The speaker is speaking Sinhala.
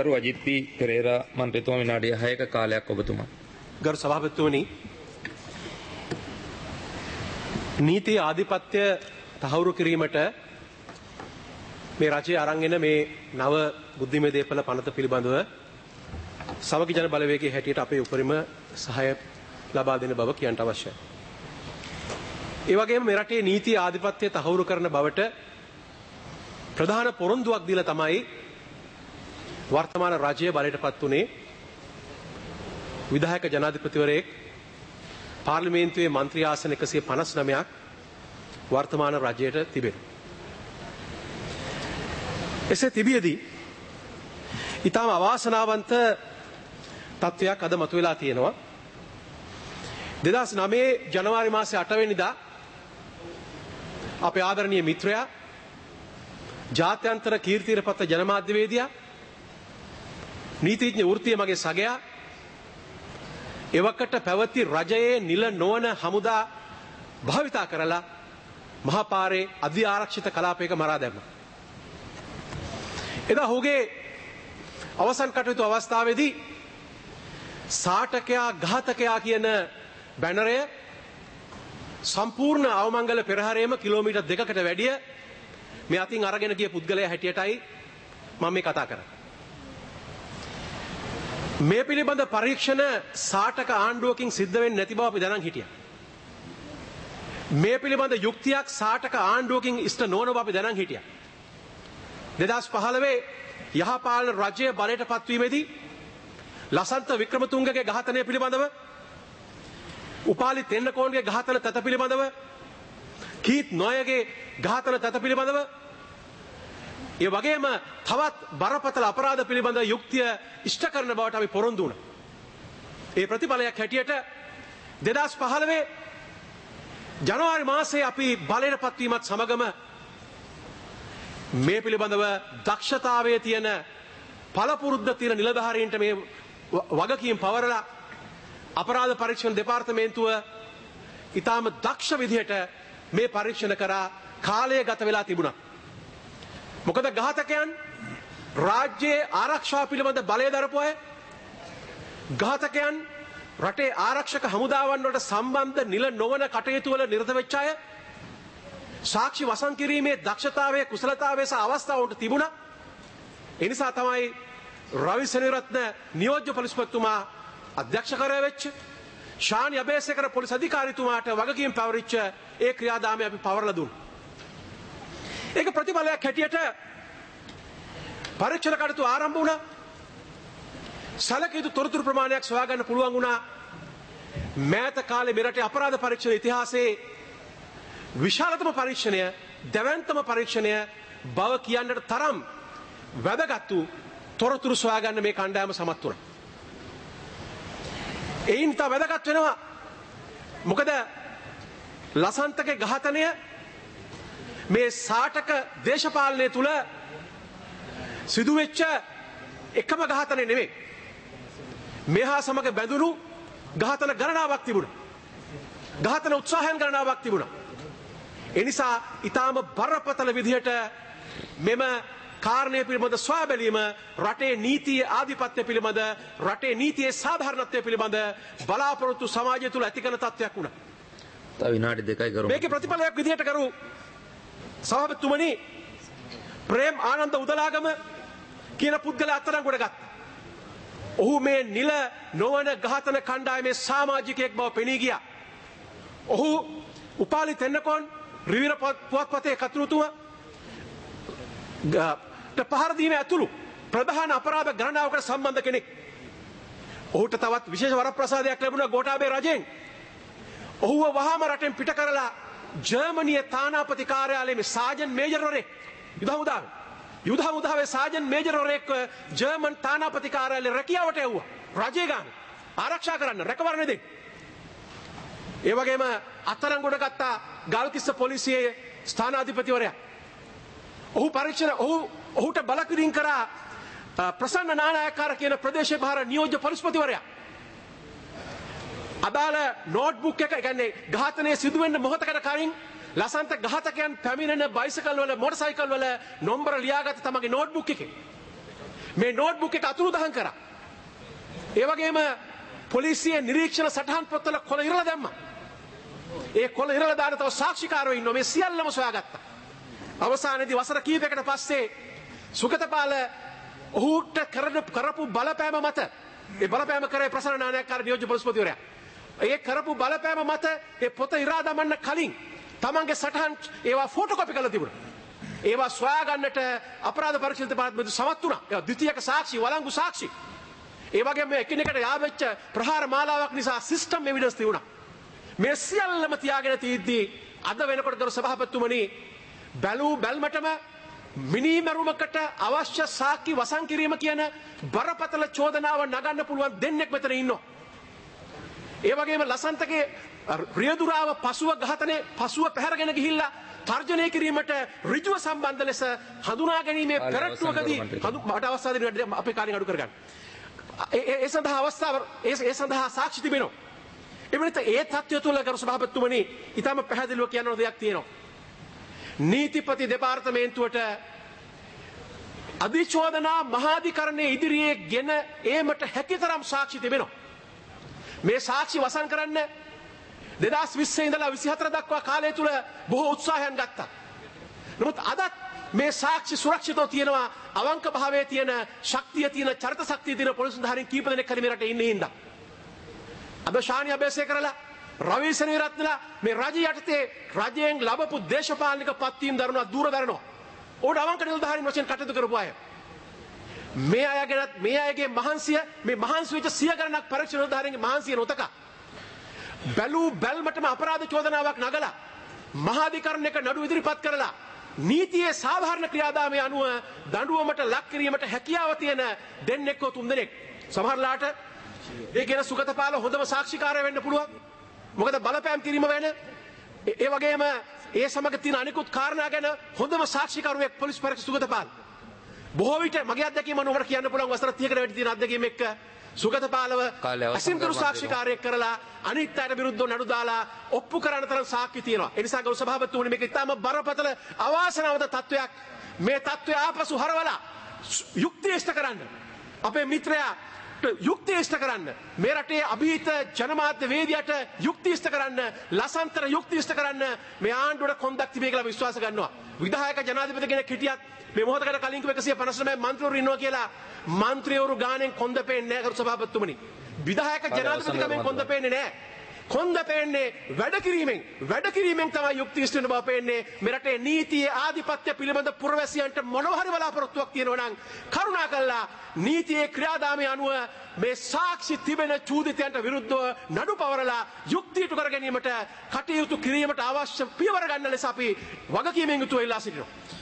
ගරු අජිත් පී පෙරේරා මන්ත්‍රීතුමා විනාඩි 6ක කාලයක් ඔබතුමා. ගරු සභාපතිතුමනි, නීති ආධිපත්‍ය තහවුරු කිරීමට මේ රජය අරන් එන මේ නව බුද්ධිමය දේපල පනත පිළිබඳව සමගි ජන බලවේගයේ හැටියට අපේ උපරිම සහාය ලබා දෙන බව කියන්න අවශ්‍යයි. ඒ වගේම මේ රටේ නීති ආධිපත්‍ය තහවුරු කරන බවට ප්‍රධාන පොරොන්දුවක් දීලා තමයි වර්තමාන රජය බලයටපත් උනේ. විධායක ජනාධිපතිවරයෙක් පාර්ලිමේන්තුවේ මන්ත්‍රී ආසන 159ක් වර්තමාන රජයට තිබෙනවා. එසේ තිබියදී ඊටම අවාසනාවන්ත තත්වයක් අද මතුවලා තියෙනවා. 2009 ජනවාරි මාසේ 8 වෙනිදා අපේ ආදරණීය මිත්‍රයා ජාත්‍යන්තර කීර්තිරපත ජනමාධ්‍යවේදියා නීතිඥ වෘත්තීය මගේ සගයා එවකට පැවති රජයේ නිල නොවන හමුදා භාවිතා කරලා මහපාරේ අධි ආරක්ෂිත කලාපයක මරා දැම්මා. එදා ඔහුගේ අවසන් කටයුතු අවස්ථාවේදී සාටකයා ඝාතකයා කියන බැනරය සම්පූර්ණ අවමංගල පෙරහරේම කිලෝමීටර් 2කට වැඩිය මේ අතින් අරගෙන ගිය පුද්ගලයා හැටියටයි මම මේ කතා කරන්නේ. මේ පිළිබඳ පරීක්ෂණ සාටක ආණ්ඩුවකින් සිද්ධ වෙන්නේ නැති බව අපි දැනන් හිටියා. මේ පිළිබඳ යුක්තියක් සාටක ආණ්ඩුවකින් ඉෂ්ට නොවන බව අපි දැනන් හිටියා. 2015 යහපාලන රජය බලයට පත්වීමේදී ලසන්ත වික්‍රමතුංගගේ ඝාතනය පිළිබඳව, උපාලි තෙන්නකෝන්ගේ ඝාතන තත පිළිබඳව, කීත් නොයගේ ඝාතන තත පිළිබඳව, ඒ වගේම තවත් බරපතල අපරාධ පිළිබඳ යුක්තිය ඉෂ්ට කරන බවට අපි පොරොන්දු වුණා. ඒ ප්‍රතිඵලයක් හැටියට 2015 ජනවාරි මාසයේ අපි බලයට පත්වීමත් සමගම මේ පිළිබඳව දක්ෂතාවයේ තියෙන පළපුරුද්ද තියෙන නිලධාරීන්ට මේ වගකීම් පවරලා අපරාධ පරීක්ෂණ දෙපාර්තමේන්තුව ඊටාම දක්ෂ විදිහට මේ පරීක්ෂණ කරා කාලය ගත වෙලා තිබුණා. මොකද ඝාතකයන් රාජ්‍යයේ ආරක්ෂාව පිළිබඳ බලය දරපු අය, ඝාතකයන් රටේ ආරක්ෂක හමුදාවන් වලට සම්බන්ධ නිල නොවන කටයුතු වල නිරත වෙච්ච අය, සාක්ෂි වසන් කිරීමේ දක්ෂතාවයේ කුසලතාවයේ සහ අවස්ථාවන්ට තිබුණා. ඒ නිසා තමයි රවි සෙනවිරත්න නියෝජ්‍ය පොලිස්පතිතුමා අධ්‍යක්ෂකවරයා වෙච්ච, ශාන් යබේසේකර පොලිස් අධිකාරීතුමාට වගකීම් පැවරිච්ච ඒ ක්‍රියාදාමය අපි පවරලා දුන්නා. ඒක ප්‍රතිඵලයක් හැටියට පරීක්ෂණ කටයුතු ආරම්භ වුණා. සැලකිය යුතු තොරතුරු ප්‍රමාණයක් සොයා ගන්න පුළුවන් වුණා. මෑත කාලේ මෙරටේ අපරාධ පරීක්ෂණ ඉතිහාසයේ විශාලතම පරීක්ෂණය, දැවැන්තම පරීක්ෂණය බව කියන්නට තරම් වැදගත් වූ තොරතුරු සොයා ගන්න මේ කණ්ඩායම සමත් වුණා. ඒයින් තව වැදගත් වෙනවා. මොකද ලසන්තගේ ඝාතනය මේ සාටක දේශපාලනය තුල සිදුවෙච්ච එකම ඝාතනය නෙමෙයි. මෙහා සමග බැඳුණු ඝාතන ගණනාවක් තිබුණා. ඝාතන උත්සාහයන් ගණනාවක් තිබුණා. ඒ නිසා ඊටාම බරපතල විදිහට මෙම කාරණය පිළිබඳ සොයා බැලීම රටේ නීතියේ ආධිපත්‍ය පිළිබඳ, රටේ නීතියේ සාධාරණත්වය පිළිබඳ බලාපොරොත්තු සමාජය තුල ඇති කරන තත්ත්වයක් වුණා. තව විනාඩි 2යි කරු. මේකේ ප්‍රතිඵලයක් විදිහට කරු සභාපතිතුමනි, ප්‍රේම් ආනන්ද උදලාගම කියන පුද්ගලයා අත්අඩංගුවට ගත්තා. ඔහු මේ නිල නොවන ඝාතන කණ්ඩායමේ සමාජිකයෙක් බව පෙනී ගියා. ඔහු උපාලි තෙන්නකෝන් රිවිර පුවත්පතේ කතුරුතුමා පහර දීම ඇතුළු ප්‍රධාන අපරාධ ගණනාවකට සම්බන්ධ කෙනෙක්. ඔහුට තවත් විශේෂ වරප්‍රසාදයක් ලැබුණා ගෝඨාභය රජෙන්. ඔහුව වහාම රටෙන් පිට කරලා ජර්මනියේ තානාපති කාර්යාලයේ සාජන් මේජර්වරයෙක් යුද හමුදාවේ සාජන් මේජර්වරයෙක් ජර්මන් තානාපති කාර්යාලයේ රැකියාවට යවුවා. රජේ ගාන ආරක්ෂා කරන්න, රැකවරණ දෙන්න. ඒ වගේම අත්අඩංගුවට ගත්ත ගල්කිස්ස පොලිසියේ ස්ථානාධිපතිවරයා. ඔහුට බලකිරීම කරා ප්‍රසන්න නානායක්කාර කියන ප්‍රදේශීය භාර නියෝජ්‍ය පොලිස්පතිවරයා. අදාළ නෝට්බුක් එක කියන්නේ ඝාතනයේ සිදුවෙන්න මොහොතකට කලින් ලසන්ත ඝාතකයන් පැමිණෙන බයිසිකල් වල, මොටර් සයිකල් වල නම්බර ලියාගත්ත තමගේ නෝට්බුක් එකේ. මේ නෝට්බුක් එක අතුරුදහන් කරා. ඒ වගේම පොලිසිය නිරීක්ෂණ සටහන් පොත්වල කොළ ඉරලා දැම්මා. ඒ කොළ ඉරලා දාන තව සාක්ෂිකාරයෝ ඉන්නවා. මේ සියල්ලම සොයාගත්තා. අවසානයේදී වසර කීපයකට පස්සේ සුගතපාල ඔහුට කරපු බලපෑම මත ඒ බලපෑම කරේ ප්‍රසන්න නායකකාර නියෝජ්‍ය පොලිස්පතිවරයා. ඒ කරපු බලපෑම මත ඒ පොත ඉරා දමන්න කලින් තමන්ගේ සටහන් ඒවා ෆොටෝකොපි කරලා තිබුණා. ඒවා සොයා ගන්නට අපරාධ පරීක්ෂණ දෙපාර්තමේන්තුව සමත් වුණා. ඒවා ද්විතීයික සාක්ෂි, වළංගු සාක්ෂි. ඒ වගේම එකිනෙකට යාවෙච්ච ප්‍රහාර මාලාවක් නිසා සිස්ටම් එවිඩන්ස් තිබුණා. මේ සියල්ලම තියාගෙන තියද්දී අද වෙනකොට ගරු සභාපතිතුමනි බැලූ බැල්මටම මිනිමරුමකට අවශ්‍ය සාක්ෂි වසන් කිරීම කියන බරපතල චෝදනාව නගන්න පුළුවන් දෙන්නෙක් මෙතන ඉන්නවා. ඒ වගේම ලසන්තගේ රියදුරාව පසුව ඝාතනයේ පසුව පැහැරගෙන ගිහිල්ලා තර්ජනය කිරීමට ඍජුව සම්බන්ධ ලෙස හඳුනා ගැනීමේ පෙරට්ටුවකදී මට අවස්ථාව දෙන්න අපේ කාර්යය අඩු කරගන්න. ඒ සඳහා අවස්ථාව ඒ සඳහා සාක්ෂි තිබෙනවා. එමෙන්නත ඒ තත්ත්වය තුළ ගරු සභාපතිතුමනි ඊටම පැහැදිලිව කියන්න දෙයක් තියෙනවා. නීතිපති දෙපාර්තමේන්තුවට අධිචෝදනා මහාධිකරණයේ ඉදිරියේ ගෙන ඒමට හැකිතරම් සාක්ෂි තිබෙනවා. මේ සාක්ෂි වසන් කරන්න 2020 ඉඳලා 24 දක්වා කාලය තුල බොහෝ උත්සාහයන් ගත්තා. නමුත් අදත් මේ සාක්ෂි සුරක්ෂිතව තියෙනවා. අවංක භාවයේ තියෙන ශක්තිය තියෙන චරිත ශක්තිය තියෙන පොලිස් නිලධාරීන් කීප දෙනෙක් හරි මේ රටේ ඉන්නේ හින්දා. අද ශානි අබේසේකරලා රවී සෙනවිරත්නලා මේ රජය යටතේ රජයෙන් ලැබපු දේශපාලනික පත්වීම් දරනවා දුර දරනවා. ඕන අවංක නිලධාරීන් වශයෙන් කටයුතු කරපු අය. මේ අයගෙනත් මේ අයගේ මහන්සිය මේ මහන්සි වෙච්ච 100 ගණනක් පරීක්ෂණ නිලධාරීන්ගේ මහන්සිය නොතක බැලූ බැල්මටම අපරාධ චෝදනාවක් නගලා මහාධිකරණයක නඩු ඉදිරිපත් කරලා නීතියේ සාධාරණ ක්‍රියාදාමය අනුව දඬුවමට ලක් කිරීමට හැකියාව තියෙන දෙන්නෙක් හෝ තුන් දෙනෙක් සමහරලාට ඒ කියන සුගතපාල හොඳම සාක්ෂිකාරය වෙන්න පුළුවන්. මොකද බලපෑම් කිරීම වෙන ඒ වගේම ඒ සමග තියෙන අනිකුත් කාරණා ගැන හොඳම සාක්ෂිකරුවෙක් පොලිස් පරීක්ෂක සුගතපාල. බොහෝ විට මගේ අත්දැකීම අනුව කියන්න පුළුවන් වසර 30කට වැඩි තියෙන අත්දැකීම් එක්ක සුගතපාලව අසිම්කරු සාක්ෂිකාරයෙක් කරලා අනිත් අයට විරුද්ධව නඩු දාලා ඔප්පු කරන තරම් සාක්ෂි තියෙනවා. ඒ නිසා ගරු සභාපතිතුමනි මේක ඉතාම බරපතල අවාසනාවන්ත තත්වයක්. මේ තත්වය ආපසු හරවලා යුක්තිය ඉෂ්ට කරන්න. අපේ මිත්‍රයා යුක්තිය ඉෂ්ට කරන්න. මේ රටේ අභීත ජනමාධ්‍ය වේදියට යුක්තිය ඉෂ්ට කරන්න. ලසන්තර යුක්තිය ඉෂ්ට කරන්න මේ ආණ්ඩුවට කොන්දක් තිබේ කියලා විශ්වාස කරනවා. විධායක ජනාධිපති කෙනෙක් හිටියත් මේ මොහොතකට කලින් 159 මන්ත්‍රීවරු ඉන්නවා කියලා මන්ත්‍රීවරු ගානෙන් කොන්ද පේන්නේ නැහැ කරු සභාපතිතුමනි. විධායක ජනාධිපතිකමෙන් කොන්ද පේන්නේ නැහැ. කොන්ද පේන්නේ වැඩ කිරීමෙන් තමයි යුක්තිය ඉෂ්ට වෙන බව පේන්නේ. මේ රටේ නීතියේ ආධිපත්‍ය පිළිබඳ පුරවැසියන්ට මොනවා හරි බලාපොරොත්තුවක් තියෙනවා නම් කරුණාකරලා නීතියේ ක්‍රියාදාමය අනුව මේ සාක්ෂි තිබෙන චූදිතයන්ට විරුද්ධව නඩු පවරලා යුක්තියට කර ගැනීමට කටයුතු කිරීමට අවශ්‍ය පියවර ගන්න ලෙස අපි වගකීමෙන් යුතුව ඉල්ලා සිටිනවා.